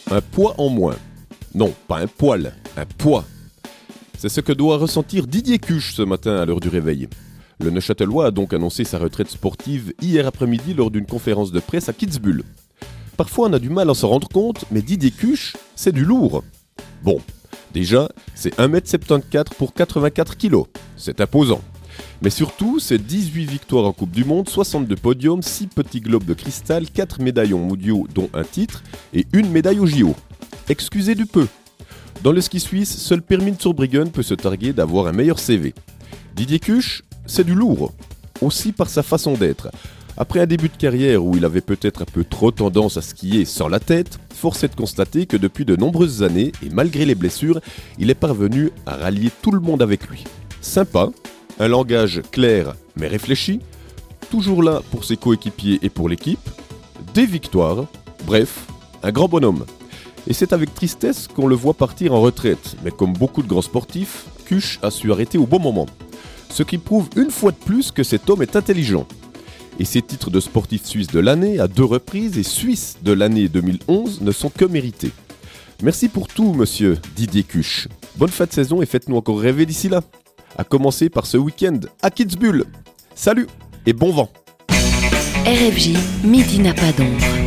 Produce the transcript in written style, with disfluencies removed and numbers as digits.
un poids en moins. Non, pas un poil, un poids. C'est ce que doit ressentir Didier Cuche ce matin à l'heure du réveil. Le Neuchâtelois a donc annoncé sa retraite sportive hier après-midi lors d'une conférence de presse à Kitzbühel. Parfois on a du mal à s'en rendre compte, mais Didier Cuche, c'est du lourd. Bon, déjà, c'est 1m74 pour 84 kg. C'est imposant. Mais surtout, c'est 18 victoires en Coupe du Monde, 62 podiums, 6 petits globes de cristal, 4 médaillons mondiaux dont un titre et une médaille au JO. Excusez du peu. Dans le ski suisse, seul Pirmin Zurbriggen peut se targuer d'avoir un meilleur CV. Didier Cuche, c'est du lourd. Aussi par sa façon d'être. Après un début de carrière où il avait peut-être un peu trop tendance à skier sans la tête, force est de constater que depuis de nombreuses années, et malgré les blessures, il est parvenu à rallier tout le monde avec lui. Sympa, un langage clair mais réfléchi, toujours là pour ses coéquipiers et pour l'équipe, des victoires, bref, un grand bonhomme. Et c'est avec tristesse qu'on le voit partir en retraite, mais comme beaucoup de grands sportifs, Cuche a su arrêter au bon moment. Ce qui prouve une fois de plus que cet homme est intelligent. Et ses titres de sportif suisse de l'année à 2 reprises et suisse de l'année 2011 ne sont que mérités. Merci pour tout, monsieur Didier Cuche. Bonne fin de saison et faites-nous encore rêver d'ici là. À commencer par ce week-end à Kitzbühel. Salut et bon vent. RFJ, midi n'a pas d'ombre.